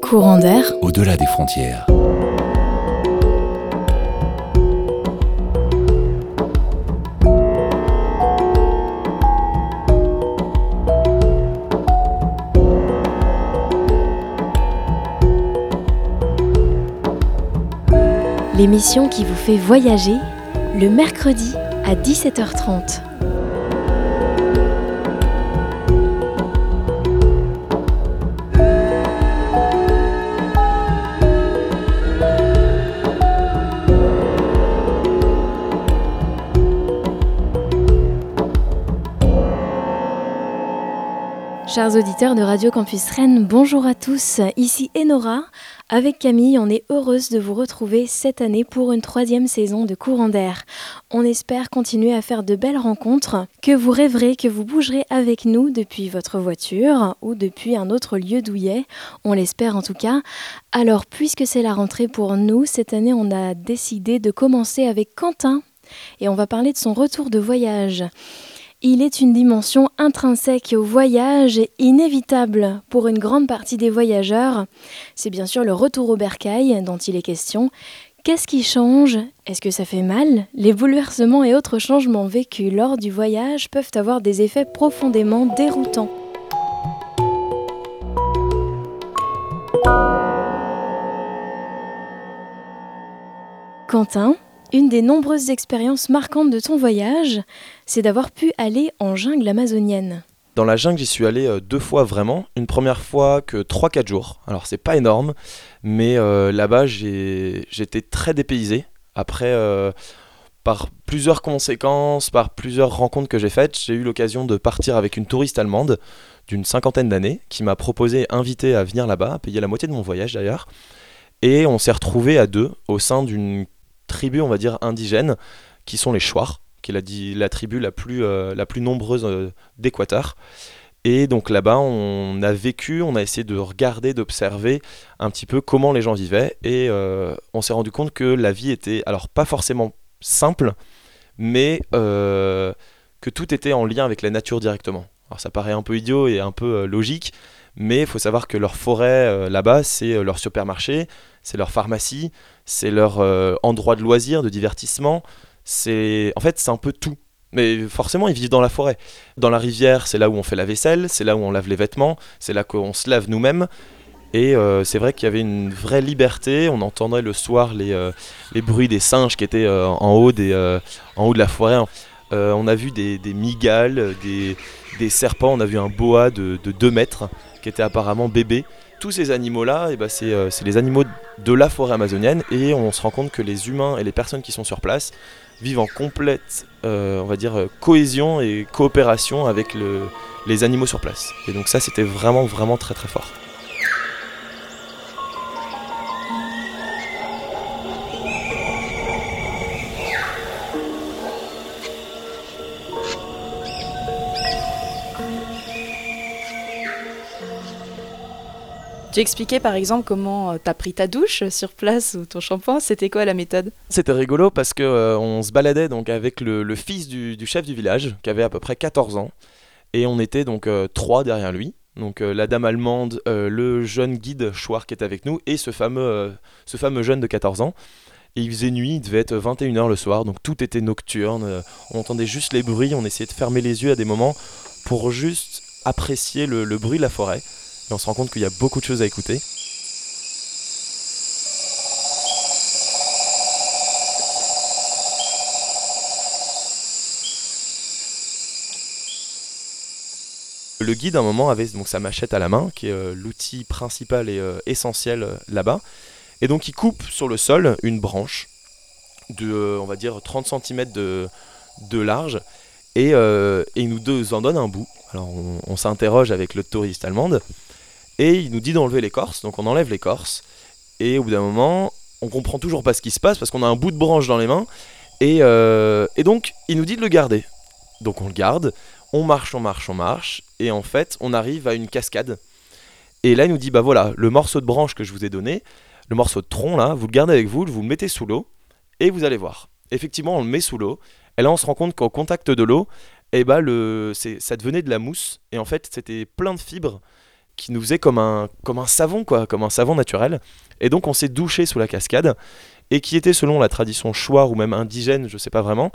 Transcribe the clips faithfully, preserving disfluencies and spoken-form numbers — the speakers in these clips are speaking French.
Courant d'air. Au-delà des frontières. L'émission qui vous fait voyager le mercredi à dix-sept heures trente. Chers auditeurs de Radio Campus Rennes, bonjour à tous, ici Enora. Avec Camille, on est heureuse de vous retrouver cette année pour une troisième saison de Courant d'air. On espère continuer à faire de belles rencontres, que vous rêverez, que vous bougerez avec nous depuis votre voiture ou depuis un autre lieu douillet, on l'espère en tout cas. Alors, puisque c'est la rentrée pour nous, cette année on a décidé de commencer avec Quentin et on va parler de son retour de voyage. Il est une dimension intrinsèque au voyage et inévitable pour une grande partie des voyageurs. C'est bien sûr le retour au bercail dont il est question. Qu'est-ce qui change ? Est-ce que ça fait mal ? Les bouleversements et autres changements vécus lors du voyage peuvent avoir des effets profondément déroutants. Quentin, une des nombreuses expériences marquantes de ton voyage, c'est d'avoir pu aller en jungle amazonienne. Dans la jungle, j'y suis allé euh, deux fois vraiment. Une première fois que trois à quatre jours. Alors c'est pas énorme, mais euh, là-bas j'ai... j'étais très dépaysé. Après, euh, par plusieurs conséquences, par plusieurs rencontres que j'ai faites, j'ai eu l'occasion de partir avec une touriste allemande d'une cinquantaine d'années qui m'a proposé, invité à venir là-bas, à payer la moitié de mon voyage d'ailleurs. Et on s'est retrouvés à deux au sein d'une tribu, on va dire, indigène, qui sont les Shuar, qui est la, la tribu la plus, euh, la plus nombreuse euh, d'Équateur. Et donc là-bas, on a vécu, on a essayé de regarder, d'observer un petit peu comment les gens vivaient. Et euh, on s'est rendu compte que la vie était, alors pas forcément simple, mais euh, que tout était en lien avec la nature directement. Alors ça paraît un peu idiot et un peu euh, logique, mais il faut savoir que leur forêt euh, là-bas, c'est euh, leur supermarché, c'est leur pharmacie, c'est leur euh, endroit de loisirs, de divertissement. C'est... En fait, c'est un peu tout. Mais forcément, ils vivent dans la forêt. Dans la rivière, c'est là où on fait la vaisselle, c'est là où on lave les vêtements, c'est là qu'on se lave nous-mêmes. Et euh, c'est vrai qu'il y avait une vraie liberté. On entendait le soir les, euh, les bruits des singes qui étaient euh, en, haut des, euh, en haut de la forêt. Euh, on a vu des, des mygales, des, des serpents. On a vu un boa de, de deux mètres qui était apparemment bébé. Tous ces animaux-là, eh ben c'est, euh, c'est les animaux de la forêt amazonienne et on se rend compte que les humains et les personnes qui sont sur place vivent en complète, euh, on va dire, euh, cohésion et coopération avec le, les animaux sur place. Et donc ça, c'était vraiment, vraiment très, très fort. Tu expliquais par exemple comment t'as pris ta douche sur place ou ton shampoing, c'était quoi la méthode ? C'était rigolo parce qu'on euh, se baladait donc avec le, le fils du, du chef du village qui avait à peu près quatorze ans et on était donc euh, trois derrière lui. Donc euh, la dame allemande, euh, le jeune guide Shuar qui était avec nous et ce fameux, euh, ce fameux jeune de quatorze ans. Et il faisait nuit, il devait être vingt et une heures le soir, donc tout était nocturne, euh, on entendait juste les bruits, on essayait de fermer les yeux à des moments pour juste apprécier le, le bruit de la forêt. Et on se rend compte qu'il y a beaucoup de choses à écouter. Le guide, à un moment, avait donc sa machette à la main, qui est euh, l'outil principal et euh, essentiel euh, là-bas. Et donc il coupe sur le sol une branche de, euh, on va dire, trente centimètres de, de large. Et, euh, et il nous deux en donne un bout. Alors on, on s'interroge avec le touriste allemande. Et il nous dit d'enlever l'écorce, donc on enlève l'écorce. Et au bout d'un moment, on comprend toujours pas ce qui se passe parce qu'on a un bout de branche dans les mains. Et, euh, et donc, il nous dit de le garder. Donc on le garde, on marche, on marche, on marche. Et en fait, on arrive à une cascade. Et là, il nous dit, bah voilà, le morceau de branche que je vous ai donné, le morceau de tronc là, vous le gardez avec vous, vous le mettez sous l'eau. Et vous allez voir. Effectivement, on le met sous l'eau. Et là, on se rend compte qu'au contact de l'eau, eh bah, le, c'est, ça devenait de la mousse. Et en fait, c'était plein de fibres. qui nous faisait comme un, comme un savon, quoi, comme un savon naturel. Et donc on s'est douché sous la cascade, et qui était, selon la tradition chouar ou même indigène, je sais pas vraiment,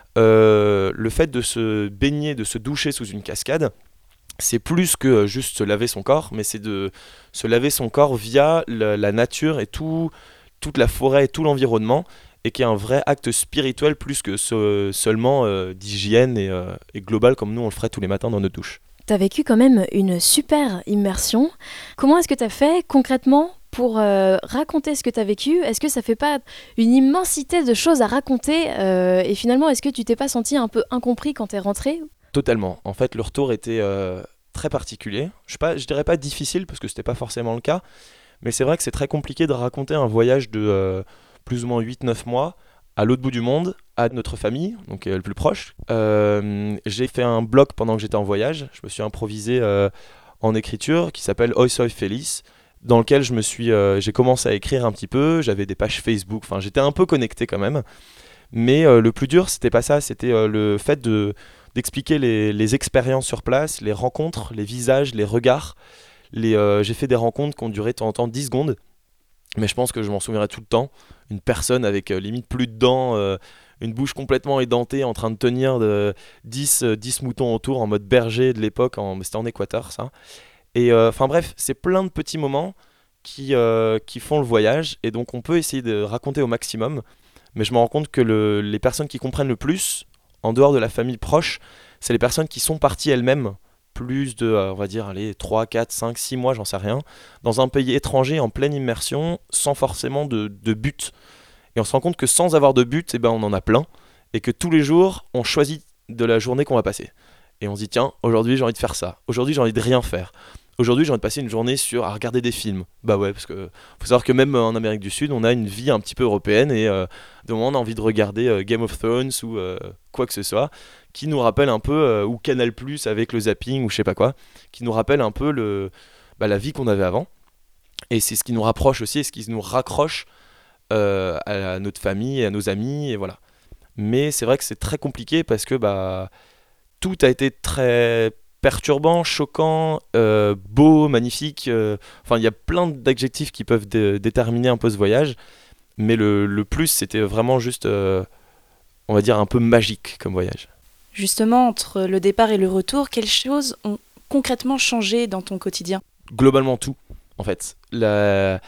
euh, le fait de se baigner, de se doucher sous une cascade, c'est plus que juste se laver son corps, mais c'est de se laver son corps via la, la nature et tout, toute la forêt et tout l'environnement, et qui est un vrai acte spirituel plus que ce, seulement euh, d'hygiène et, euh, et global comme nous on le ferait tous les matins dans notre douche. T'as vécu quand même une super immersion. Comment est-ce que t'as fait concrètement pour euh, raconter ce que t'as vécu? Est-ce que ça fait pas une immensité de choses à raconter euh, et finalement, est-ce que tu t'es pas senti un peu incompris quand t'es rentré? Totalement. En fait, le retour était euh, très particulier. Je ne dirais pas difficile, parce que ce n'était pas forcément le cas, mais c'est vrai que c'est très compliqué de raconter un voyage de euh, plus ou moins huit neuf mois à l'autre bout du monde, à notre famille, donc euh, le plus proche. Euh, j'ai fait un blog pendant que j'étais en voyage. Je me suis improvisé euh, en écriture, qui s'appelle Oi Soy Feliz, dans lequel je me suis, euh, j'ai commencé à écrire un petit peu. J'avais des pages Facebook, enfin j'étais un peu connecté quand même. Mais euh, le plus dur, c'était pas ça, c'était euh, le fait de, d'expliquer les, les expériences sur place, les rencontres, les visages, les regards. Les, euh, j'ai fait des rencontres qui ont duré de temps en temps dix secondes, mais je pense que je m'en souviendrai tout le temps. Une personne avec euh, limite plus de dents, euh, une bouche complètement édentée, en train de tenir de dix, euh, dix moutons autour en mode berger de l'époque, en, c'était en Équateur ça. Et enfin euh, bref, c'est plein de petits moments qui, euh, qui font le voyage, et donc on peut essayer de raconter au maximum. Mais je me rends compte que le, les personnes qui comprennent le plus, en dehors de la famille proche, c'est les personnes qui sont parties elles-mêmes, plus de, euh, on va dire, allez, trois, quatre, cinq, six mois, j'en sais rien, dans un pays étranger en pleine immersion, sans forcément de, de but. Et on se rend compte que sans avoir de but, eh ben, on en a plein, et que tous les jours, on choisit de la journée qu'on va passer. Et on se dit, tiens, aujourd'hui j'ai envie de faire ça, aujourd'hui j'ai envie de rien faire. Aujourd'hui, j'ai envie de passer une journée sur à regarder des films. Bah ouais, parce que faut savoir que même en Amérique du Sud, on a une vie un petit peu européenne, et euh, de moment, on a envie de regarder euh, Game of Thrones ou euh, quoi que ce soit, qui nous rappelle un peu, euh, ou Canal Plus avec le zapping ou je sais pas quoi, qui nous rappelle un peu le, bah, la vie qu'on avait avant. Et c'est ce qui nous rapproche aussi, et ce qui nous raccroche euh, à notre famille et à nos amis, et voilà. Mais c'est vrai que c'est très compliqué parce que bah, tout a été très perturbant, choquant, euh, beau, magnifique. Euh, enfin, il y a plein d'adjectifs qui peuvent dé- déterminer un peu ce voyage. Mais le, le plus, c'était vraiment juste, euh, on va dire, un peu magique comme voyage. Justement, entre le départ et le retour, quelles choses ont concrètement changé dans ton quotidien? Globalement tout, en fait. La...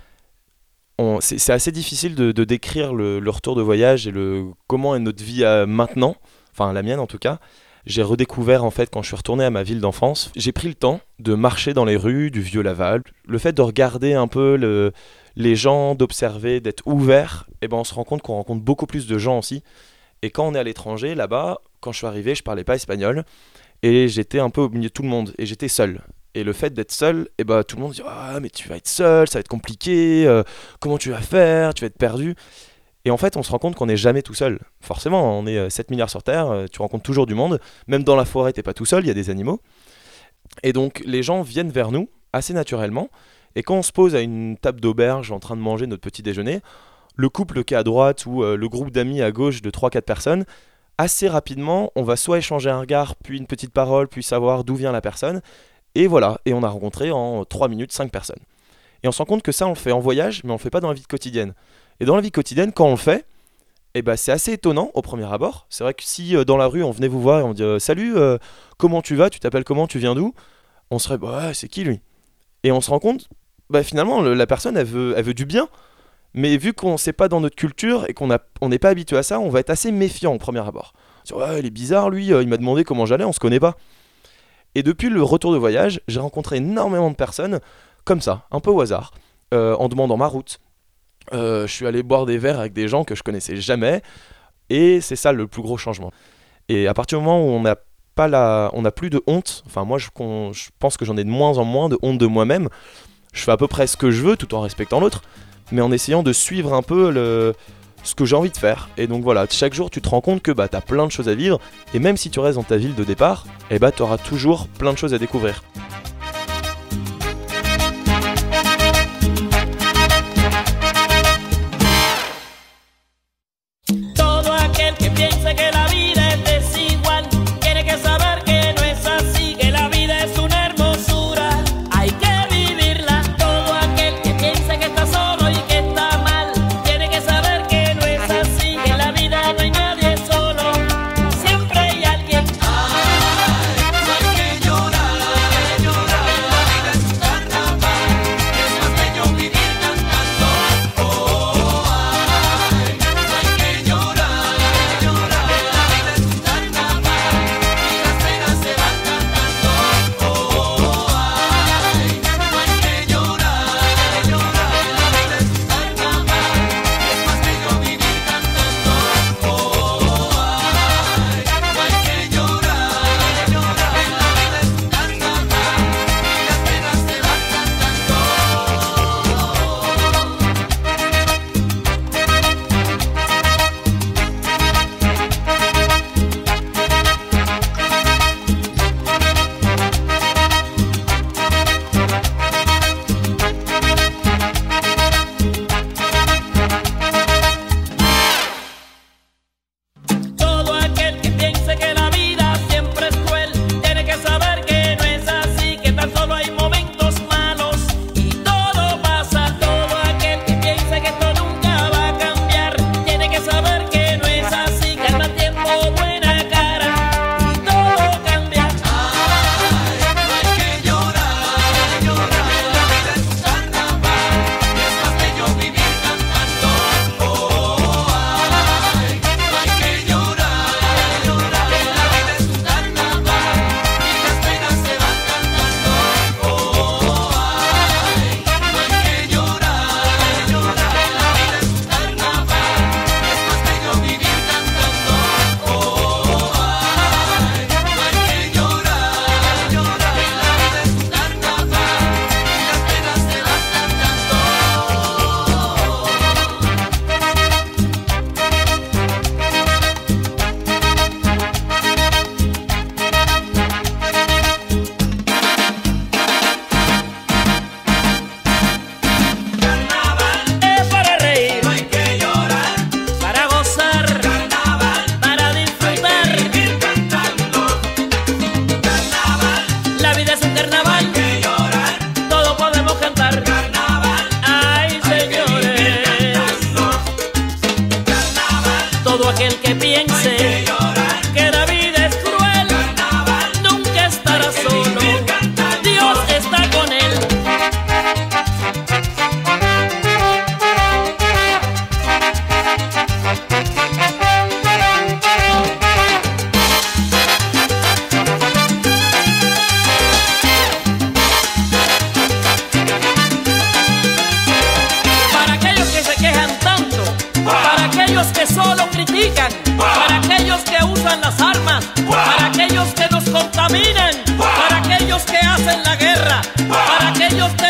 On, c'est, c'est assez difficile de, de décrire le, le retour de voyage et le, comment est notre vie à maintenant, enfin la mienne en tout cas. J'ai redécouvert en fait quand je suis retourné à ma ville d'enfance, j'ai pris le temps de marcher dans les rues du vieux Laval. Le fait de regarder un peu le, les gens, d'observer, d'être ouvert, et ben on se rend compte qu'on rencontre beaucoup plus de gens aussi. Et quand on est à l'étranger, là-bas, quand je suis arrivé, je parlais pas espagnol et j'étais un peu au milieu de tout le monde et j'étais seul. Et le fait d'être seul, et ben tout le monde dit ah mais tu vas être seul, ça va être compliqué, euh, comment tu vas faire, tu vas être perdu. Et en fait, on se rend compte qu'on n'est jamais tout seul. Forcément, on est sept milliards sur Terre, tu rencontres toujours du monde. Même dans la forêt, t'es pas tout seul, il y a des animaux. Et donc, les gens viennent vers nous assez naturellement. Et quand on se pose à une table d'auberge en train de manger notre petit déjeuner, le couple qui est à droite ou euh, le groupe d'amis à gauche de trois quatre personnes, assez rapidement, on va soit échanger un regard, puis une petite parole, puis savoir d'où vient la personne. Et voilà, et on a rencontré en trois minutes cinq personnes. Et on se rend compte que ça, on le fait en voyage, mais on le fait pas dans la vie quotidienne. Et dans la vie quotidienne, quand on le fait, eh ben, c'est assez étonnant au premier abord. C'est vrai que si euh, dans la rue, on venait vous voir et on dit euh, « Salut, euh, comment tu vas? Tu t'appelles comment? Tu viens d'où ?» On serait bah, « Ouais, c'est qui lui ?» Et on se rend compte, bah, finalement, le, la personne, elle veut, elle veut du bien. Mais vu qu'on ne sait pas dans notre culture et qu'on n'est on pas habitué à ça, on va être assez méfiant au premier abord. « Ouais, il est bizarre, lui, euh, il m'a demandé comment j'allais, on se connaît pas. » Et depuis le retour de voyage, j'ai rencontré énormément de personnes comme ça, un peu au hasard, euh, en demandant ma route. Euh, je suis allé boire des verres avec des gens que je connaissais jamais, et c'est ça le plus gros changement. Et à partir du moment où on n'a pas la, on n'a plus de honte, enfin moi je, je pense que j'en ai de moins en moins de honte de moi-même. Je fais à peu près ce que je veux tout en respectant l'autre, mais en essayant de suivre un peu le, ce que j'ai envie de faire. Et donc voilà, chaque jour tu te rends compte que bah, tu as plein de choses à vivre, et même si tu restes dans ta ville de départ, eh bah, tu auras toujours plein de choses à découvrir.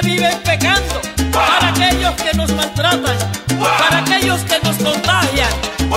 viven pecando, para aquellos que nos maltratan, para aquellos que nos contagian.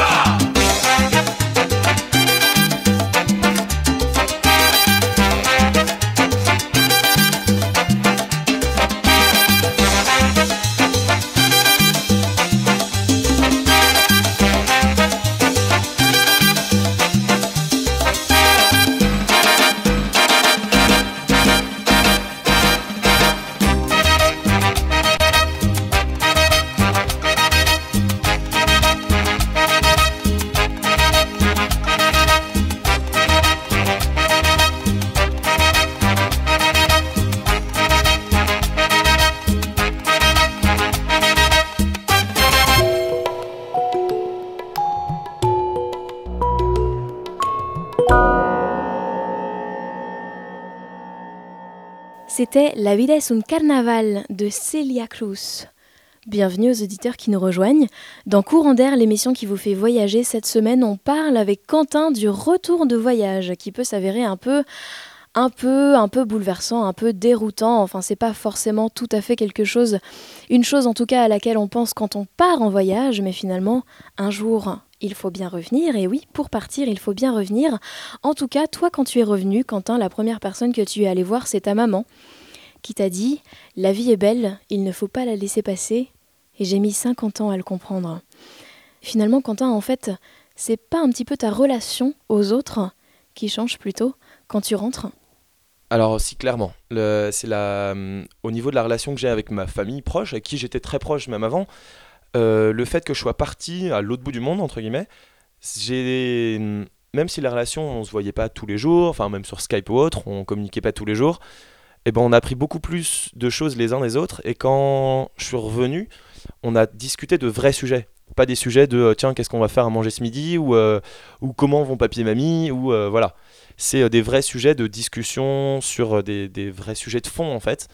C'était La vida es un carnaval de Celia Cruz. Bienvenue aux auditeurs qui nous rejoignent. Dans Courant d'air, l'émission qui vous fait voyager, cette semaine, on parle avec Quentin du retour de voyage, qui peut s'avérer un peu, un peu, un peu bouleversant, un peu déroutant. Enfin, c'est pas forcément tout à fait quelque chose, une chose en tout cas à laquelle on pense quand on part en voyage, mais finalement, un jour, il faut bien revenir. Et oui, pour partir, il faut bien revenir. En tout cas, toi, quand tu es revenu, Quentin, la première personne que tu es allé voir, c'est ta maman, qui t'a dit « La vie est belle, il ne faut pas la laisser passer ». Et j'ai mis cinquante ans à le comprendre. Finalement, Quentin, en fait, c'est pas un petit peu ta relation aux autres qui change plutôt quand tu rentres ? Alors si, clairement. Le, c'est la, au niveau de la relation que j'ai avec ma famille proche, avec qui j'étais très proche même avant, euh, le fait que je sois parti à l'autre bout du monde, entre guillemets, j'ai, même si la relation, on se voyait pas tous les jours, enfin même sur Skype ou autre, on communiquait pas tous les jours, eh ben, on a appris beaucoup plus de choses les uns des autres. Et quand je suis revenu, on a discuté de vrais sujets. Pas des sujets de euh, tiens, qu'est-ce qu'on va faire à manger ce midi, ou, euh, ou comment vont papy et mamie, ou euh, voilà. C'est euh, des vrais sujets de discussion sur euh, des, des vrais sujets de fond en fait.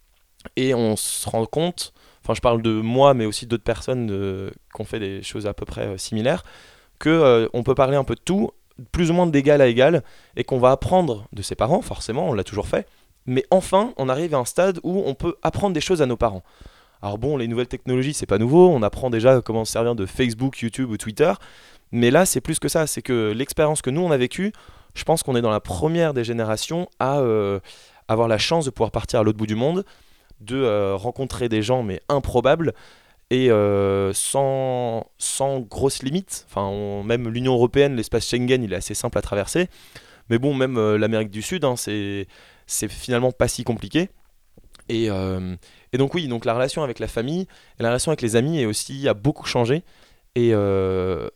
Et on se rend compte, enfin je parle de moi, mais aussi d'autres personnes euh, qui ont fait des choses à peu près euh, similaires, qu'on euh, peut parler un peu de tout, plus ou moins d'égal à égal, et qu'on va apprendre de ses parents, forcément, on l'a toujours fait. Mais enfin, on arrive à un stade où on peut apprendre des choses à nos parents. Alors bon, les nouvelles technologies, c'est pas nouveau, on apprend déjà comment se servir de Facebook, YouTube ou Twitter, mais là, c'est plus que ça, c'est que l'expérience que nous, on a vécue, je pense qu'on est dans la première des générations à euh, avoir la chance de pouvoir partir à l'autre bout du monde, de euh, rencontrer des gens, mais improbables, et euh, sans, sans grosses limites. Enfin, on, même l'Union Européenne, l'espace Schengen, il est assez simple à traverser, mais bon, même euh, l'Amérique du Sud, hein, c'est... c'est finalement pas si compliqué. Et, euh, et donc oui, donc la relation avec la famille et la relation avec les amis est aussi, a beaucoup changé. Et euh,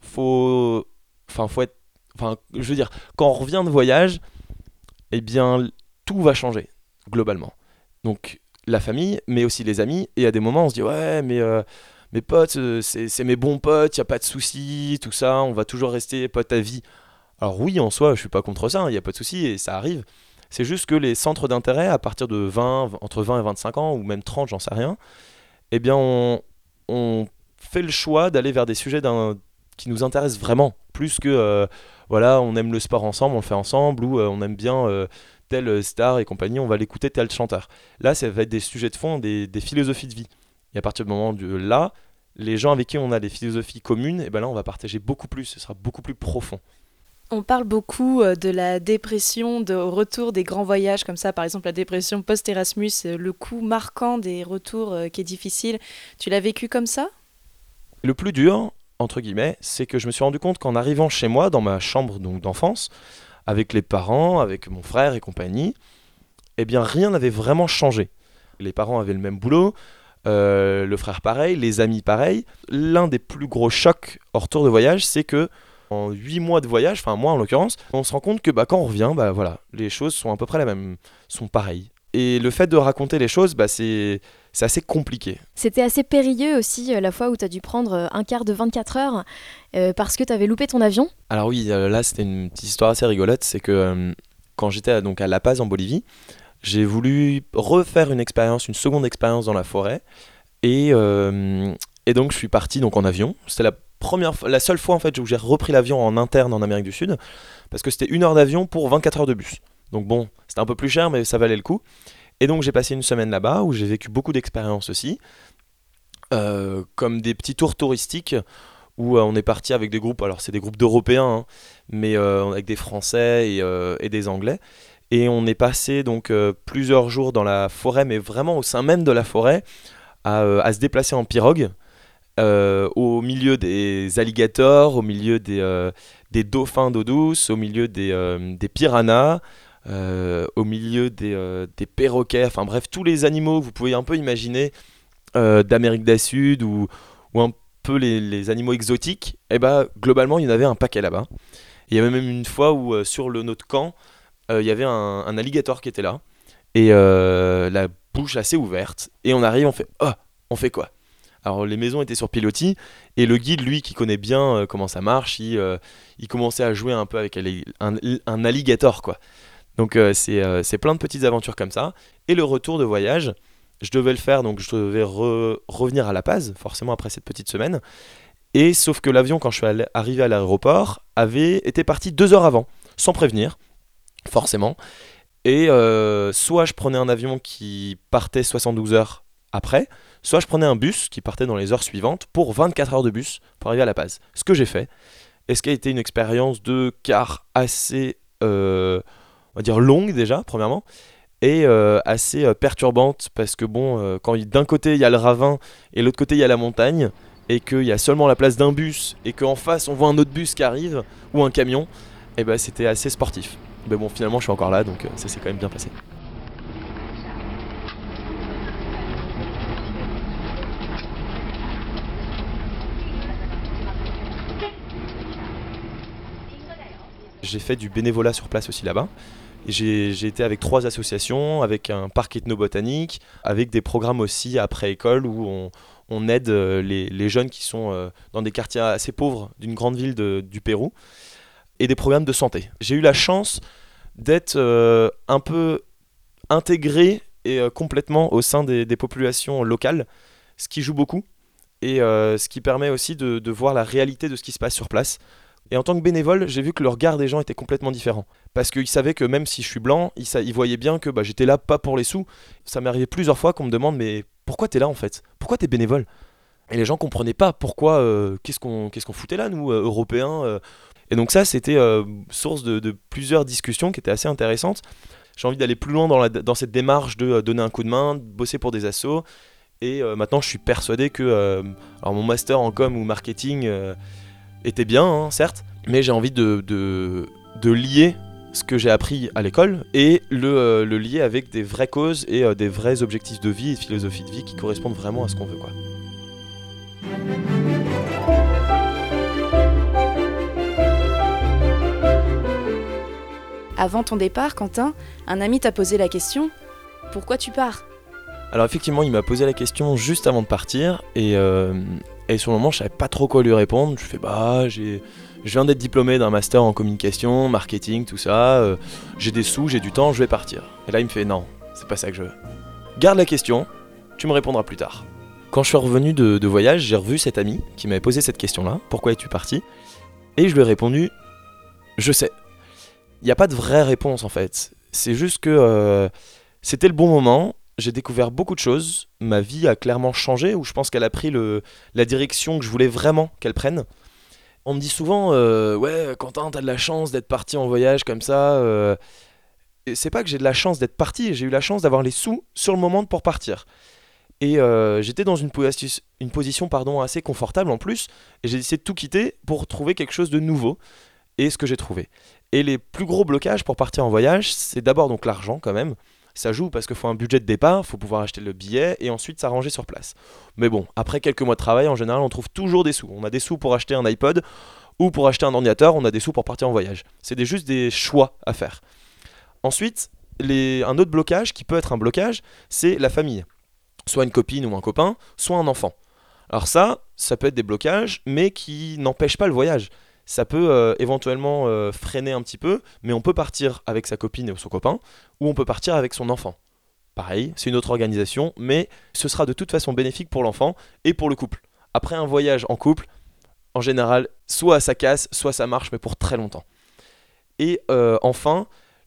faut, enfin, faut être, enfin, je veux dire, quand on revient de voyage, eh bien, tout va changer, globalement. Donc la famille, mais aussi les amis. Et à des moments, on se dit, ouais, mais euh, mes potes, c'est, c'est mes bons potes, il n'y a pas de soucis, tout ça, on va toujours rester potes à vie. Alors oui, en soi, je suis pas contre ça, il n'y a pas de soucis, et ça arrive. C'est juste que les centres d'intérêt, à partir de vingt, entre vingt et vingt-cinq ans, ou même trente, j'en sais rien, eh bien, on, on fait le choix d'aller vers des sujets d'un, qui nous intéressent vraiment, plus que, euh, voilà, on aime le sport ensemble, on le fait ensemble, ou euh, on aime bien euh, telle star et compagnie, on va l'écouter tel chanteur. Là, ça va être des sujets de fond, des, des philosophies de vie. Et à partir du moment de là, les gens avec qui on a des philosophies communes, eh ben là, on va partager beaucoup plus, ce sera beaucoup plus profond. On parle beaucoup de la dépression, de, au retour des grands voyages comme ça, par exemple la dépression post-Erasmus, le coup marquant des retours euh, qui est difficile. Tu l'as vécu comme ça ? Le plus dur, entre guillemets, c'est que je me suis rendu compte qu'en arrivant chez moi, dans ma chambre donc, d'enfance, avec les parents, avec mon frère et compagnie, eh bien rien n'avait vraiment changé. Les parents avaient le même boulot, euh, le frère pareil, les amis pareil. L'un des plus gros chocs au retour de voyage, c'est que en huit mois de voyage, enfin moi en l'occurrence, on se rend compte que bah, quand on revient, bah, voilà, les choses sont à peu près les mêmes, sont pareilles. Et le fait de raconter les choses, bah, c'est, c'est assez compliqué. C'était assez périlleux aussi euh, la fois où tu as dû prendre un quart de vingt-quatre heures euh, parce que tu avais loupé ton avion. Alors oui, euh, là c'était une petite histoire assez rigolote, c'est que euh, quand j'étais à, donc à La Paz en Bolivie, j'ai voulu refaire une expérience, une seconde expérience dans la forêt, et, euh, et donc je suis parti donc, en avion. C'était la première, la seule fois en fait où j'ai repris l'avion en interne en Amérique du Sud, parce que c'était une heure d'avion pour vingt-quatre heures de bus. Donc bon, c'était un peu plus cher, mais ça valait le coup. Et donc j'ai passé une semaine là-bas où j'ai vécu beaucoup d'expériences aussi, euh, comme des petits tours touristiques où euh, on est parti avec des groupes, alors c'est des groupes d'Européens, hein, mais euh, avec des Français et, euh, et des Anglais. Et on est passé donc euh, plusieurs jours dans la forêt, mais vraiment au sein même de la forêt, à, euh, à se déplacer en pirogue, euh, au milieu des alligators, au milieu des, euh, des dauphins d'eau douce, au milieu des, euh, des piranhas, euh, au milieu des, euh, des perroquets, enfin bref, tous les animaux que vous pouvez un peu imaginer euh, d'Amérique du Sud ou, ou un peu les, les animaux exotiques, et bah globalement il y en avait un paquet là-bas. Il y avait même une fois où euh, sur le notre camp, euh, il y avait un, un alligator qui était là, et euh, la bouche assez ouverte, et on arrive, on fait « Oh, on fait quoi ?» Alors les maisons étaient sur pilotis, et le guide, lui, qui connaît bien euh, comment ça marche, il, euh, il commençait à jouer un peu avec un, un alligator, quoi. Donc euh, c'est, euh, c'est plein de petites aventures comme ça. Et le retour de voyage, je devais le faire, donc je devais re- revenir à La Paz, forcément après cette petite semaine. Et sauf que l'avion, quand je suis allé- arrivé à l'aéroport, avait été parti deux heures avant, sans prévenir, forcément. Et euh, soit je prenais un avion qui partait soixante-douze heures après, soit je prenais un bus qui partait dans les heures suivantes pour vingt-quatre heures de bus pour arriver à La Paz. Ce que j'ai fait, et ce qui a été une expérience de car assez... Euh, on va dire longue déjà, premièrement, et euh, assez euh, perturbante, parce que bon, euh, quand il- d'un côté il y a le ravin, et de l'autre côté il y a la montagne, et qu'il y a seulement la place d'un bus, et qu'en face on voit un autre bus qui arrive, ou un camion, et ben c'était assez sportif. Mais bon, finalement je suis encore là, donc euh, ça s'est quand même bien passé. J'ai fait du bénévolat sur place aussi là-bas. J'ai, j'ai été avec trois associations, avec un parc ethnobotanique, avec des programmes aussi après-école où on, on aide euh, les, les jeunes qui sont euh, dans des quartiers assez pauvres d'une grande ville de- du Pérou, et des programmes de santé. J'ai eu la chance d'être euh, un peu intégré et euh, complètement au sein des, des populations locales, ce qui joue beaucoup, et euh, ce qui permet aussi de, de voir la réalité de ce qui se passe sur place. Et en tant que bénévole, j'ai vu que le regard des gens était complètement différent. Parce qu'ils savaient que même si je suis blanc, ils, sa- ils voyaient bien que bah, j'étais là pas pour les sous. Ça m'est arrivé plusieurs fois qu'on me demande mais pourquoi t'es là en fait ? Pourquoi t'es bénévole ? Et les gens comprenaient pas pourquoi, euh, qu'est-ce qu'on, qu'est-ce qu'on foutait là nous, euh, Européens euh. Et donc ça, c'était euh, source de, de plusieurs discussions qui étaient assez intéressantes. J'ai envie d'aller plus loin dans, la, dans cette démarche de euh, donner un coup de main, de bosser pour des assos. Et euh, maintenant, je suis persuadé que euh, alors mon master en com ou marketing... euh, était bien, hein, certes, mais j'ai envie de, de, de lier ce que j'ai appris à l'école et le, euh, le lier avec des vraies causes et euh, des vrais objectifs de vie et de philosophie de vie qui correspondent vraiment à ce qu'on veut, quoi. Avant ton départ, Quentin, un ami t'a posé la question « Pourquoi tu pars ?» Alors effectivement, il m'a posé la question juste avant de partir et, euh, et sur le moment, je savais pas trop quoi lui répondre. Je fais bah, j'ai, je viens d'être diplômé d'un master en communication, marketing, tout ça. euh, j'ai des sous, j'ai du temps, je vais partir. Et là, il me fait non, c'est pas ça que je veux. Garde la question, tu me répondras plus tard. Quand je suis revenu de, de voyage, j'ai revu cet ami qui m'avait posé cette question-là. Pourquoi es-tu parti ? Et je lui ai répondu, je sais. Il n'y a pas de vraie réponse en fait. C'est juste que euh, c'était le bon moment. J'ai découvert beaucoup de choses, ma vie a clairement changé, où je pense qu'elle a pris le, la direction que je voulais vraiment qu'elle prenne. On me dit souvent, euh, ouais Quentin, t'as de la chance d'être parti en voyage comme ça. Euh... Et c'est pas que j'ai de la chance d'être parti, j'ai eu la chance d'avoir les sous sur le moment pour partir. Et euh, j'étais dans une, posi- une position pardon, assez confortable en plus, et j'ai décidé de tout quitter pour trouver quelque chose de nouveau, et ce que j'ai trouvé. Et les plus gros blocages pour partir en voyage, c'est d'abord donc l'argent quand même. Ça joue parce qu'il faut un budget de départ, il faut pouvoir acheter le billet et ensuite s'arranger sur place. Mais bon, après quelques mois de travail, en général, on trouve toujours des sous. On a des sous pour acheter un iPod ou pour acheter un ordinateur, on a des sous pour partir en voyage. C'est des, juste des choix à faire. Ensuite, les, un autre blocage qui peut être un blocage, c'est la famille. Soit une copine ou un copain, soit un enfant. Alors ça, ça peut être des blocages, mais qui n'empêchent pas le voyage. Ça peut euh, éventuellement euh, freiner un petit peu, mais on peut partir avec sa copine ou son copain, ou on peut partir avec son enfant. Pareil, c'est une autre organisation, mais ce sera de toute façon bénéfique pour l'enfant et pour le couple. Après un voyage en couple, en général, soit ça casse, soit ça marche, mais pour très longtemps. Et euh, enfin,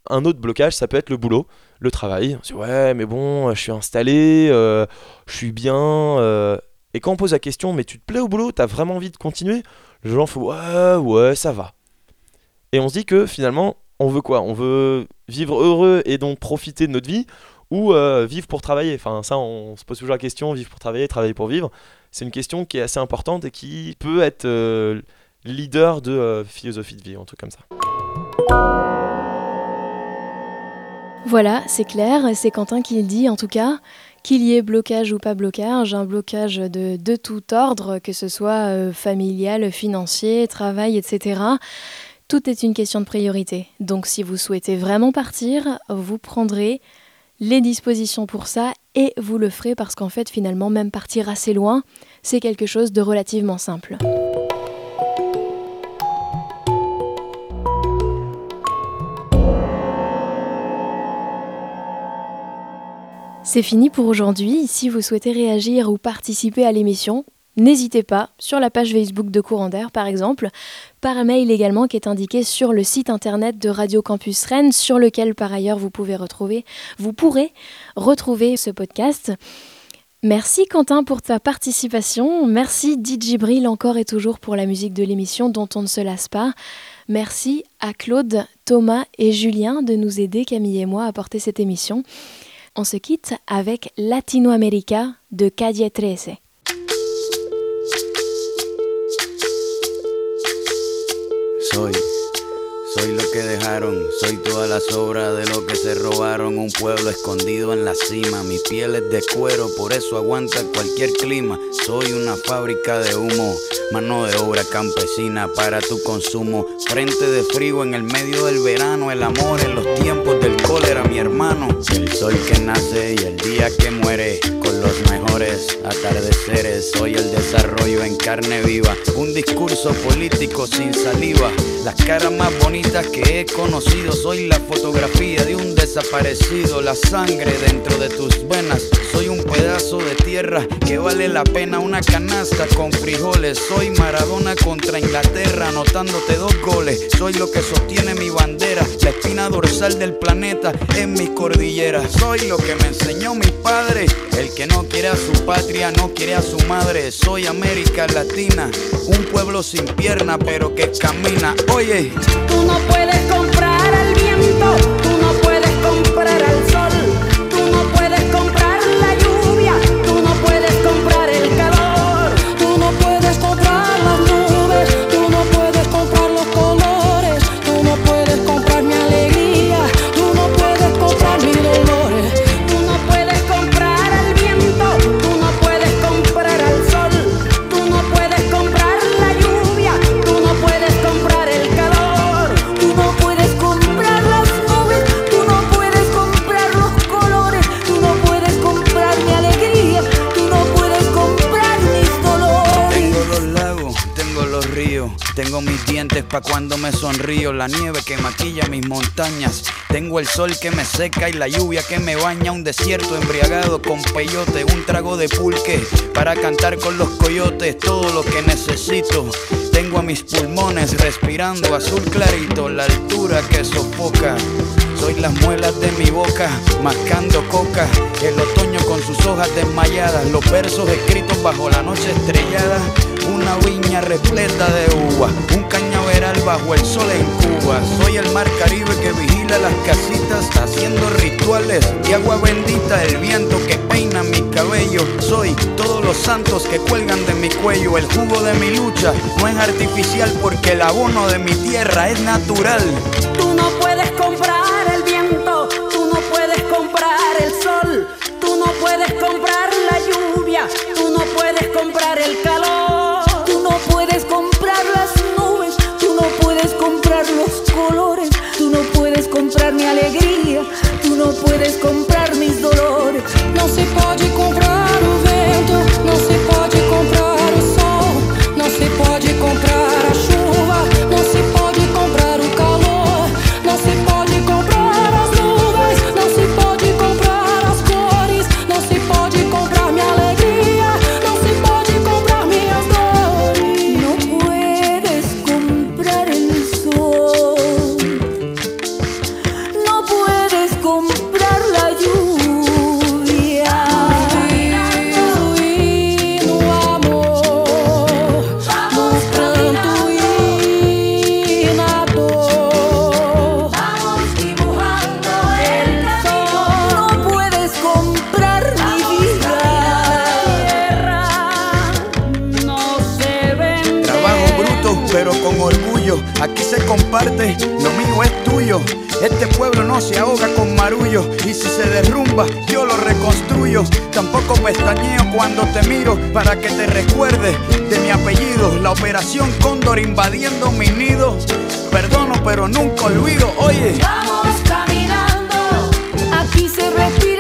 un autre blocage, ça peut être le boulot, le travail. On se dit ouais, mais bon, je suis installé, euh, je suis bien. Euh... Et quand on pose la question, mais tu te plais au boulot, t'as vraiment envie de continuer? Les gens font ouais, ouais, ça va. Et on se dit que finalement, on veut quoi? On veut vivre heureux et donc profiter de notre vie, ou euh, vivre pour travailler? Enfin, ça, on se pose toujours la question, vivre pour travailler, travailler pour vivre. C'est une question qui est assez importante et qui peut être euh, leader de euh, philosophie de vie, un truc comme ça. Voilà, c'est clair, c'est Quentin qui le dit en tout cas. Qu'il y ait blocage ou pas blocage, un blocage de, de tout ordre, que ce soit euh, familial, financier, travail, et cetera. Tout est une question de priorité. Donc si vous souhaitez vraiment partir, vous prendrez les dispositions pour ça et vous le ferez parce qu'en fait finalement même partir assez loin, c'est quelque chose de relativement simple. C'est fini pour aujourd'hui. Si vous souhaitez réagir ou participer à l'émission, n'hésitez pas, sur la page Facebook de Courant d'Air par exemple, par mail également qui est indiqué sur le site internet de Radio Campus Rennes, sur lequel par ailleurs vous pouvez retrouver, vous pourrez retrouver ce podcast. Merci Quentin pour ta participation, merci D J Bril encore et toujours pour la musique de l'émission dont on ne se lasse pas. Merci à Claude, Thomas et Julien de nous aider, Camille et moi, à porter cette émission. On se quitte avec Latinoamérica de Calle trece. Soy, soy lo que dejaron, soy toda la sobra de lo que se robaron. Un pueblo escondido en la cima, mi piel es de cuero, por eso aguanta cualquier clima. Soy una fábrica de humo, mano de obra campesina para tu consumo. Frente de frío en el medio del verano, el amor en los tiempos del cólera, mi hermano. El sol que nace y el día que muere, con los mejores atardeceres. Soy el desarrollo en carne viva, un discurso político sin saliva. Las caras más bonitas que he conocido, soy la fotografía de un desaparecido. La sangre dentro de tus venas, soy un pedazo de tierra que vale la pena una canasta con frijoles. Soy Maradona contra Inglaterra, anotándote dos goles. Soy lo que sostiene mi bandera, la espina dorsal del planeta en mis cordilleras. Soy lo que me enseñó mi padre, el que no quiere a su patria no quiere a su madre. Soy América Latina, un pueblo sin pierna pero que camina. Oye, tú no puedes comprar al viento, tú no puedes comprar al sol, tú no puedes comprar la lluvia, tú no puedes comprar el calor, tú no puedes comprar las nubes, tú no puedes comprar los colores, tú no puedes comprar mi alegría, tú no puedes comprar mis dolores, tú no puedes comprar al viento, tú no puedes comprar al sol, tú no puedes comprar la lluvia, tú no puedes comprar el calor, tú no puedes comprar las nubes, tú no puedes comprar los colores, tú no puedes comprar mi alegría, tú no puedes comprar mis dolores. tengo los lagos, tengo los ríos, tengo mis dientes pa' cuando me sonrío, la nieve que maquilla mis montañas, tengo el sol que me seca y la lluvia que me baña, un desierto embriagado con peyote, un trago de pulque para cantar con los coyotes, todo lo que necesito. Tengo a mis pulmones respirando azul clarito, la altura que sofoca. Soy las muelas de mi boca, mascando coca, el otoño con sus hojas desmayadas, los versos escritos bajo la noche estrellada, una viña repleta de uva, un cañaveral bajo el sol en Cuba. Soy el mar Caribe que vigila las casitas, haciendo rituales de agua bendita, el viento que peina mi cabello. Soy todos los santos que cuelgan de mi cuello, el jugo de mi lucha no es artificial porque el abono de mi tierra es natural. Tú no puedes comprar el viento, tú no puedes comprar el sol, tú no puedes comprar la lluvia, tú no puedes comprar el calor, tú no puedes comprar las nubes, tú no puedes comprar los colores, tú no puedes comprar mi alegría, tú no puedes comprar mis dolores. Não se pode comprar o vento, não se pode comprar o sol, não se pode comprar a chuva, não se pode comprar o calor, não se pode comprar comprar mi vida. No se vende. Trabajo bruto, pero con orgullo. Aquí se comparte, lo mío es tuyo. Este pueblo no se ahoga con marullo. Y si se derrumba, yo lo reconstruyo. Tampoco pestañeo cuando te miro, para que te recuerdes de mi apellido. La operación Cóndor invadiendo mi nido. Perdono pero nunca olvido, oye. Vamos caminando, aquí se respira